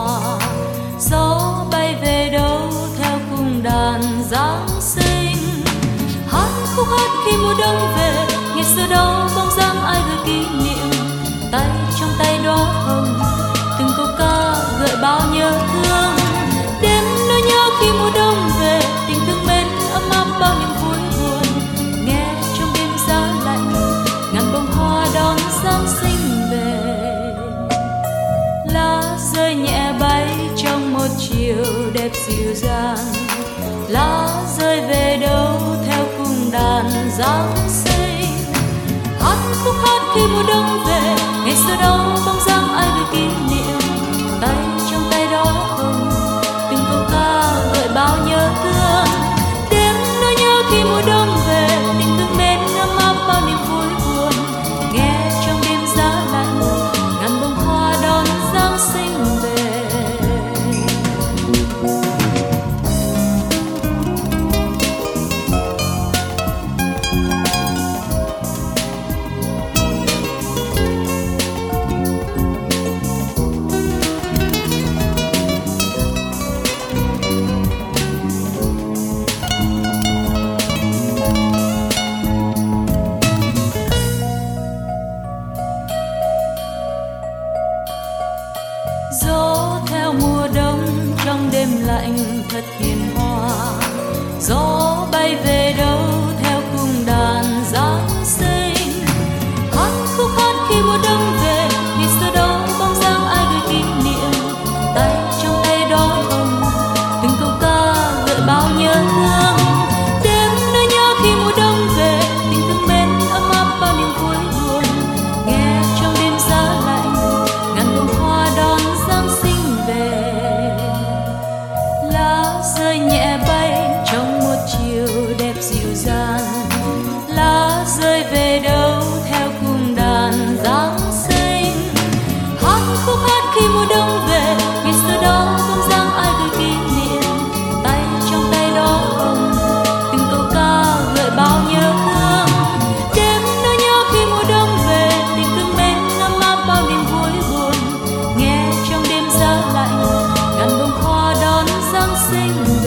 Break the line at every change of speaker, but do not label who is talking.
hoa. Gió bay về đâu theo cùng đàn Giáng sinh. Hát khúc hát khi mùa đông về, ngày xưa đó bóng dáng ai gửi kỷ niệm. Tay trong tay đóa hồng, từng câu ca gợi bao nhớ thương. Đêm nỗi nhớ khi mùa đông về, tình thương mến ấm áp bao niềm vui buồn. Nghe trong đêm giá lạnh, ngàn bông hoa đón Giáng sinh về. Lá rơi nhẹ bay trong một chiều đẹp dịu dàng. Lá rơi về đâu theo cùng đàn Giáng sinh. Hát khúc hát khi mùa đông về, ngày xưa đó bóng dáng ai gửi kỷ niệm. Tay trong tay đó hồng, từng câu ca gợi bao nhớ thương. Đêm nỗi nhớ khi mùa đông về, tình thương mến ấm áp bao niềm vui buồn. Nghe trong đêm giá lạnh, ngàn bông hoa đón Giáng sinh về. Gió theo mùa đông trong đêm lạnh thật hiền hòa. Gió bay về đâu theo cùng đàn Giáng sinh. Hát khúc hát khi mùa đông về, ngày xưa đó bóng dáng ai gửi kỷ niệm. Tay trong tay đó hồng, từng câu ca gợi bao nhớ thương. Đêm nỗi nhớ khi mùa đông về, tình thương mến ấm áp bao niềm vui buồn. Nghe trong đêm giá lạnh, ngàn bông hoa đón Giáng sinh về. Lá rơi nhẹ bay trong một chiều đẹp dịu dàng. Lá rơi về đâu theo cùng đàn Giáng sinh. Hát khúc hát khi mùa đông về, ngày xưa đó bóng dáng ai gửi kỷ niệm. Tay trong tay đó hồng, từng câu ca gợi bao nhớ thương. Đêm nỗi nhớ khi mùa đông về, tình thương mến ấm áp bao niềm vui buồn. Nghe trong đêm giá lạnh, ngàn bông hoa đón Giáng sinh.